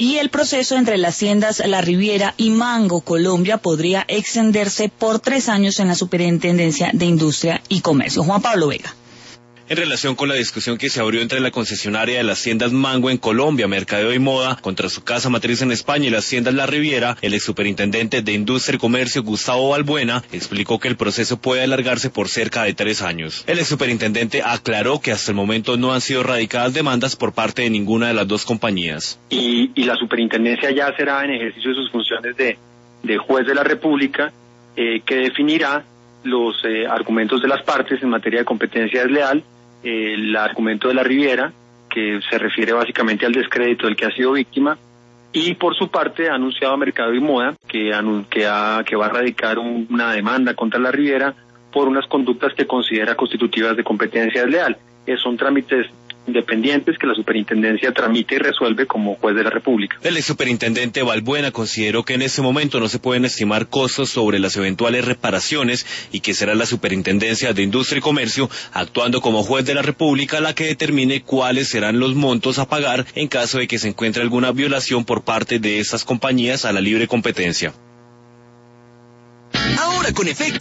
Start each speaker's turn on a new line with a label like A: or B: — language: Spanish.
A: y el proceso entre las haciendas La Riviera y Mango, Colombia, podría extenderse por 3 años en la Superintendencia de Industria y Comercio. Juan Pablo Vega.
B: En relación con la discusión que se abrió entre la concesionaria de las haciendas Mango en Colombia, Mercadeo y Moda, contra su casa matriz en España y las haciendas La Riviera, el exsuperintendente de Industria y Comercio, Gustavo Balbuena, explicó que el proceso puede alargarse por cerca de 3 años. El exsuperintendente aclaró que hasta el momento no han sido radicadas demandas por parte de ninguna de las dos compañías.
C: Y la superintendencia ya será en ejercicio de sus funciones de juez de la República, que definirá los argumentos de las partes en materia de competencia desleal, el argumento de La Riviera, que se refiere básicamente al descrédito del que ha sido víctima, y por su parte ha anunciado a Mercado y Moda que va a radicar una demanda contra La Riviera por unas conductas que considera constitutivas de competencia desleal. Son trámites independientes que la superintendencia tramite y resuelve como juez de la República.
B: El exsuperintendente Balbuena consideró que en este momento no se pueden estimar costos sobre las eventuales reparaciones y que será la Superintendencia de Industria y Comercio, actuando como juez de la República, la que determine cuáles serán los montos a pagar en caso de que se encuentre alguna violación por parte de estas compañías a la libre competencia.
D: Ahora con Efecto